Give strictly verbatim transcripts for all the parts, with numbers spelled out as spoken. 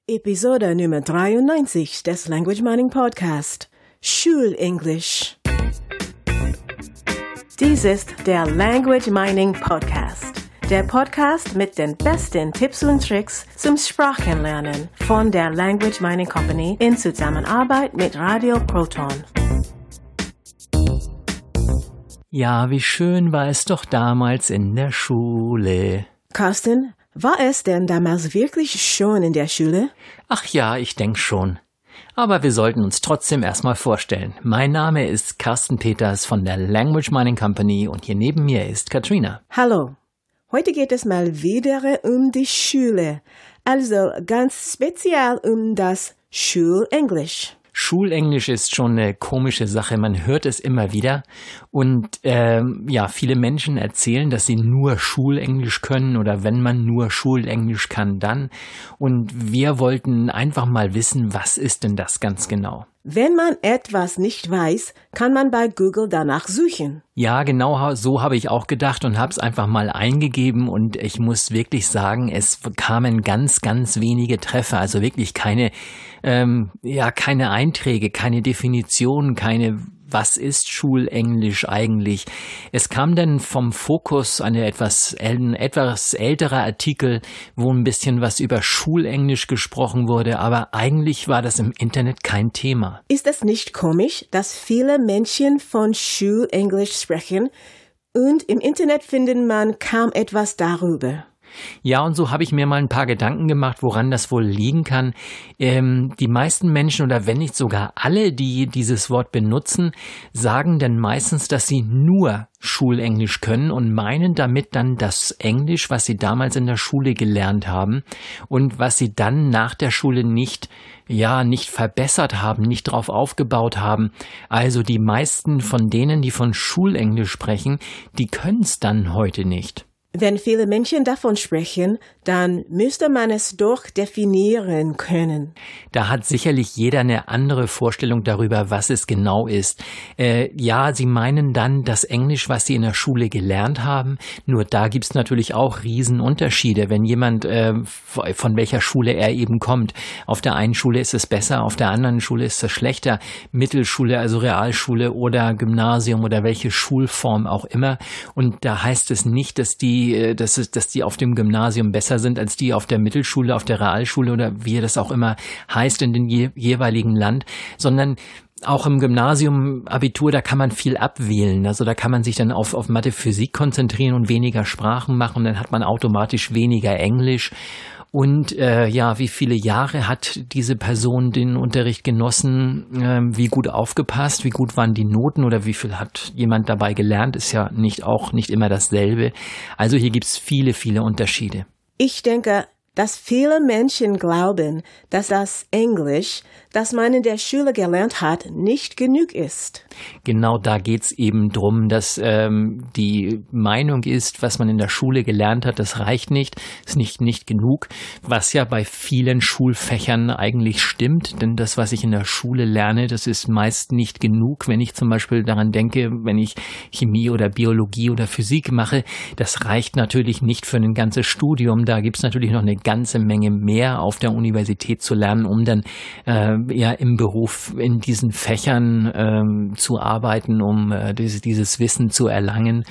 Episode Nummer dreiundneunzig des Language Mining Podcast. Schulenglisch. Dies ist der Language Mining Podcast. Der Podcast mit den besten Tipps und Tricks zum Sprachenlernen von der Language Mining Company in Zusammenarbeit mit Radio Proton. Ja, wie schön war es doch damals in der Schule. Carsten, war es denn damals wirklich schon in der Schule? Ach ja, ich denke schon. Aber wir sollten uns trotzdem erstmal vorstellen. Mein Name ist Carsten Peters von der Language Mining Company und hier neben mir ist Katrina. Hallo. Heute geht es mal wieder um die Schule. Also ganz speziell um das Schulenglisch. Schulenglisch ist schon eine komische Sache, man hört es immer wieder und ähm, ja, viele Menschen erzählen, dass sie nur Schulenglisch können oder wenn man nur Schulenglisch kann, dann. Und wir wollten einfach mal wissen, was ist denn das ganz genau? Wenn man etwas nicht weiß, kann man bei Google danach suchen. Ja, genau so habe ich auch gedacht und habe es einfach mal eingegeben und ich muss wirklich sagen, es kamen ganz, ganz wenige Treffer, also wirklich keine, ähm, ja, keine Einträge, keine Definitionen, keine was ist Schulenglisch eigentlich? Es kam dann vom Fokus eine etwas, ein etwas älterer Artikel, wo ein bisschen was über Schulenglisch gesprochen wurde, aber eigentlich war das im Internet kein Thema. Ist es nicht komisch, dass viele Menschen von Schulenglisch sprechen und im Internet findet man kaum etwas darüber? Ja, und so habe ich mir mal ein paar Gedanken gemacht, woran das wohl liegen kann. Ähm, die meisten Menschen oder wenn nicht sogar alle, die dieses Wort benutzen, sagen dann meistens, dass sie nur Schulenglisch können und meinen damit dann das Englisch, was sie damals in der Schule gelernt haben und was sie dann nach der Schule nicht, ja, nicht verbessert haben, nicht drauf aufgebaut haben. Also die meisten von denen, die von Schulenglisch sprechen, die können es dann heute nicht. Wenn viele Menschen davon sprechen, dann müsste man es doch definieren können. Da hat sicherlich jeder eine andere Vorstellung darüber, was es genau ist. Äh, ja, sie meinen dann das Englisch, was sie in der Schule gelernt haben. Nur da gibt's natürlich auch Riesenunterschiede, wenn jemand, äh, von welcher Schule er eben kommt. Auf der einen Schule ist es besser, auf der anderen Schule ist es schlechter. Mittelschule, also Realschule oder Gymnasium oder welche Schulform auch immer. Und da heißt es nicht, dass die Dass, es, dass die auf dem Gymnasium besser sind als die auf der Mittelschule, auf der Realschule oder wie das auch immer heißt in dem je, jeweiligen Land, sondern auch im Gymnasium, Abitur, da kann man viel abwählen. Also da kann man sich dann auf, auf Mathe, Physik konzentrieren und weniger Sprachen machen. Dann hat man automatisch weniger Englisch. Und äh, ja, wie viele Jahre hat diese Person den Unterricht genossen? Äh, wie gut aufgepasst? Wie gut waren die Noten? Oder wie viel hat jemand dabei gelernt? Ist ja nicht auch nicht immer dasselbe. Also hier gibt's viele, viele Unterschiede. Ich denke, dass viele Menschen glauben, dass das Englisch, das man in der Schule gelernt hat, nicht genug ist. Genau da geht's eben drum, dass ähm, die Meinung ist, was man in der Schule gelernt hat, das reicht nicht, ist nicht nicht genug, was ja bei vielen Schulfächern eigentlich stimmt, denn das, was ich in der Schule lerne, das ist meist nicht genug. Wenn ich zum Beispiel daran denke, wenn ich Chemie oder Biologie oder Physik mache, das reicht natürlich nicht für ein ganzes Studium. Da gibt's natürlich noch eine ganze Menge mehr auf der Universität zu lernen, um dann äh, ja im Beruf in diesen Fächern äh, zu arbeiten, um äh, dieses, dieses Wissen zu erlangen.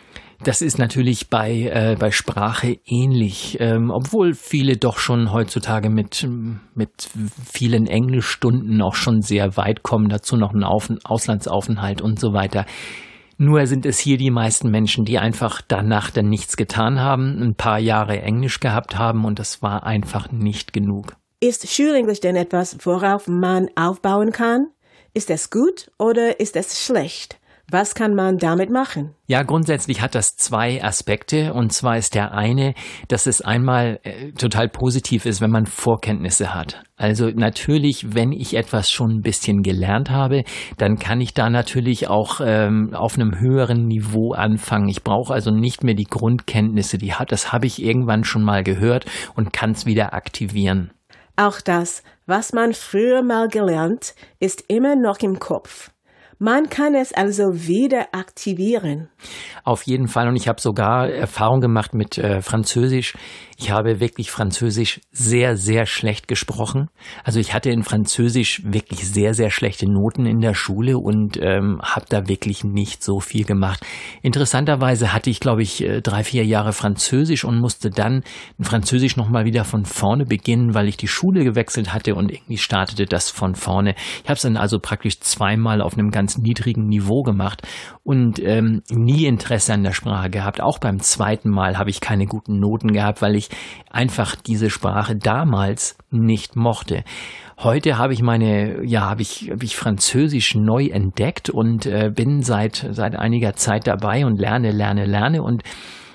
Das ist natürlich bei äh, bei Sprache ähnlich, ähm, obwohl viele doch schon heutzutage mit mit vielen Englischstunden auch schon sehr weit kommen, dazu noch ein Auf- Auslandsaufenthalt und so weiter. Nur sind es hier die meisten Menschen, die einfach danach dann nichts getan haben, ein paar Jahre Englisch gehabt haben und das war einfach nicht genug. Ist Schulenglisch denn etwas, worauf man aufbauen kann? Ist es gut oder ist es schlecht? Was kann man damit machen? Ja, grundsätzlich hat das zwei Aspekte. Und zwar ist der eine, dass es einmal äh, total positiv ist, wenn man Vorkenntnisse hat. Also natürlich, wenn ich etwas schon ein bisschen gelernt habe, dann kann ich da natürlich auch ähm, auf einem höheren Niveau anfangen. Ich brauche also nicht mehr die Grundkenntnisse, die hat, das habe ich irgendwann schon mal gehört und kann es wieder aktivieren. Auch das, was man früher mal gelernt, ist immer noch im Kopf. Man kann es also wieder aktivieren. Auf jeden Fall. Und ich habe sogar Erfahrung gemacht mit äh, Französisch. Ich habe wirklich Französisch sehr, sehr schlecht gesprochen. Also ich hatte in Französisch wirklich sehr, sehr schlechte Noten in der Schule und ähm, habe da wirklich nicht so viel gemacht. Interessanterweise hatte ich, glaube ich, drei, vier Jahre Französisch und musste dann in Französisch nochmal wieder von vorne beginnen, weil ich die Schule gewechselt hatte und irgendwie startete das von vorne. Ich habe es dann also praktisch zweimal auf einem ganz niedrigen Niveau gemacht und ähm, nie Interesse an der Sprache gehabt. Auch beim zweiten Mal habe ich keine guten Noten gehabt, weil ich einfach diese Sprache damals nicht mochte. Heute habe ich meine, ja, habe ich, habe ich Französisch neu entdeckt und äh, bin seit seit einiger Zeit dabei und lerne, lerne, lerne und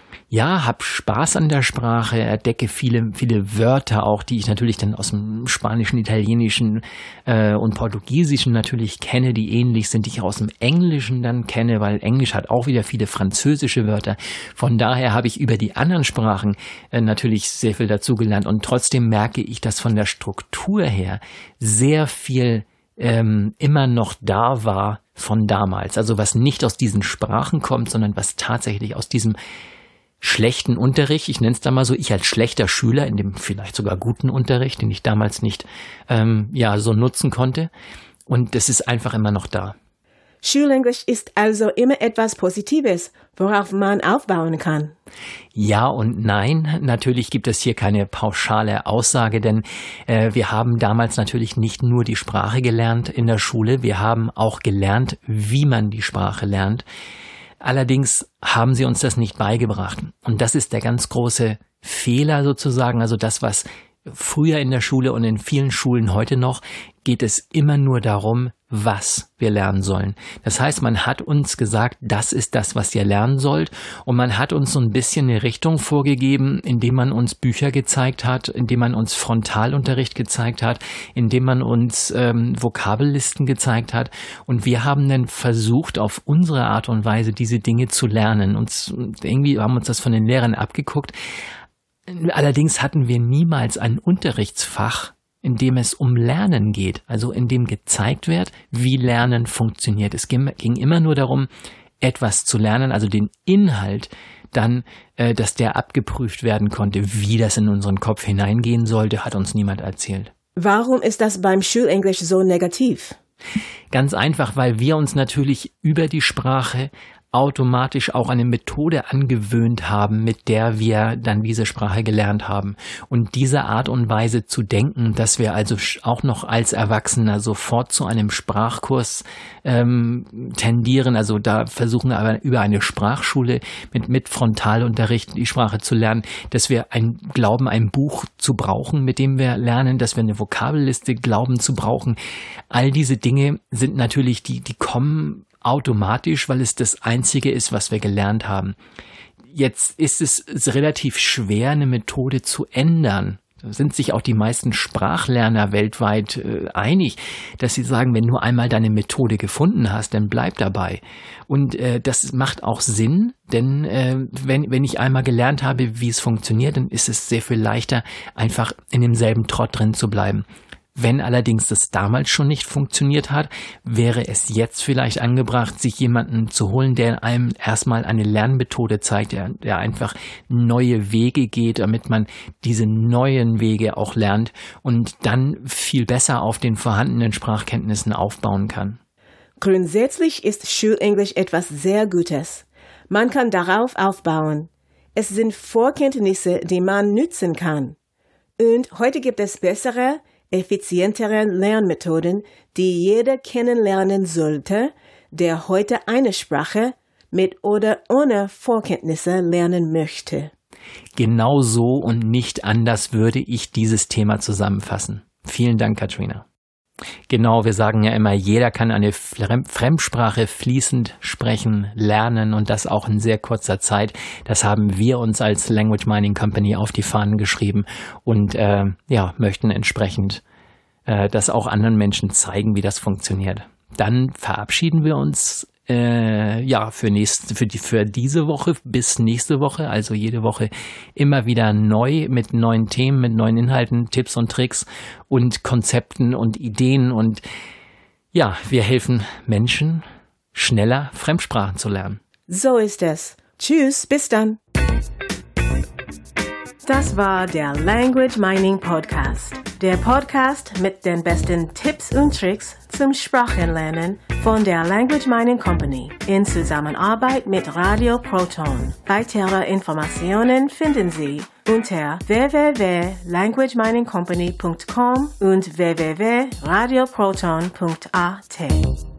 ja, hab Spaß an der Sprache, entdecke viele, viele Wörter auch, die ich natürlich dann aus dem Spanischen, Italienischen äh, und Portugiesischen natürlich kenne, die ähnlich sind, die ich aus dem Englischen dann kenne, weil Englisch hat auch wieder viele französische Wörter. Von daher habe ich über die anderen Sprachen äh, natürlich sehr viel dazugelernt und trotzdem merke ich, dass von der Struktur her sehr viel ähm, immer noch da war von damals. Also was nicht aus diesen Sprachen kommt, sondern was tatsächlich aus diesem schlechten Unterricht, ich nenne es da mal so, ich als schlechter Schüler in dem vielleicht sogar guten Unterricht, den ich damals nicht ähm, ja so nutzen konnte. Und das ist einfach immer noch da. Schulenglisch ist also immer etwas Positives, worauf man aufbauen kann. Ja und nein, natürlich gibt es hier keine pauschale Aussage, denn äh, wir haben damals natürlich nicht nur die Sprache gelernt in der Schule, wir haben auch gelernt, wie man die Sprache lernt. Allerdings haben sie uns das nicht beigebracht. Und das ist der ganz große Fehler sozusagen. Also das, was früher in der Schule und in vielen Schulen heute noch, geht es immer nur darum, was wir lernen sollen. Das heißt, man hat uns gesagt, das ist das, was ihr lernen sollt. Und man hat uns so ein bisschen eine Richtung vorgegeben, indem man uns Bücher gezeigt hat, indem man uns Frontalunterricht gezeigt hat, indem man uns ähm, Vokabellisten gezeigt hat. Und wir haben dann versucht, auf unsere Art und Weise diese Dinge zu lernen. Und irgendwie haben uns das von den Lehrern abgeguckt. Allerdings hatten wir niemals ein Unterrichtsfach, in dem es um Lernen geht, also in dem gezeigt wird, wie Lernen funktioniert. Es ging, ging immer nur darum, etwas zu lernen, also den Inhalt dann, äh, dass der abgeprüft werden konnte. Wie das in unseren Kopf hineingehen sollte, hat uns niemand erzählt. Warum ist das beim Schulenglisch so negativ? Ganz einfach, weil wir uns natürlich über die Sprache automatisch auch eine Methode angewöhnt haben, mit der wir dann diese Sprache gelernt haben. Und diese Art und Weise zu denken, dass wir also auch noch als Erwachsener sofort zu einem Sprachkurs ähm, tendieren, also da versuchen wir aber über eine Sprachschule mit, mit Frontalunterricht die Sprache zu lernen, dass wir ein glauben, ein Buch zu brauchen, mit dem wir lernen, dass wir eine Vokabelliste glauben zu brauchen. All diese Dinge sind natürlich, die, die kommen automatisch, weil es das Einzige ist, was wir gelernt haben. Jetzt ist es relativ schwer, eine Methode zu ändern. Da sind sich auch die meisten Sprachlerner weltweit äh, einig, dass sie sagen, wenn du einmal deine Methode gefunden hast, dann bleib dabei. Und äh, das macht auch Sinn, denn äh, wenn, wenn ich einmal gelernt habe, wie es funktioniert, dann ist es sehr viel leichter, einfach in demselben Trott drin zu bleiben. Wenn allerdings das damals schon nicht funktioniert hat, wäre es jetzt vielleicht angebracht, sich jemanden zu holen, der einem erstmal eine Lernmethode zeigt, der, der einfach neue Wege geht, damit man diese neuen Wege auch lernt und dann viel besser auf den vorhandenen Sprachkenntnissen aufbauen kann. Grundsätzlich ist Schulenglisch etwas sehr Gutes. Man kann darauf aufbauen. Es sind Vorkenntnisse, die man nützen kann. Und heute gibt es bessere, effizientere Lernmethoden, die jeder kennenlernen sollte, der heute eine Sprache mit oder ohne Vorkenntnisse lernen möchte. Genau so und nicht anders würde ich dieses Thema zusammenfassen. Vielen Dank, Katrina. Genau, wir sagen ja immer, jeder kann eine Fremdsprache fließend sprechen, lernen und das auch in sehr kurzer Zeit. Das haben wir uns als Language Mining Company auf die Fahnen geschrieben und äh, ja, möchten entsprechend äh, das auch anderen Menschen zeigen, wie das funktioniert. Dann verabschieden wir uns äh, ja für nächste, für die für diese Woche bis nächste Woche, also jede Woche immer wieder neu mit neuen Themen, mit neuen Inhalten, Tipps und Tricks und Konzepten und Ideen und ja, wir helfen Menschen schneller Fremdsprachen zu lernen. So ist es. Tschüss, bis dann. Das war der Language Mining Podcast. Der Podcast mit den besten Tipps und Tricks zum Sprachenlernen von der Language Mining Company in Zusammenarbeit mit Radio Proton. Weitere Informationen finden Sie unter w w w punkt language mining company punkt com und w w w punkt radio proton punkt a t.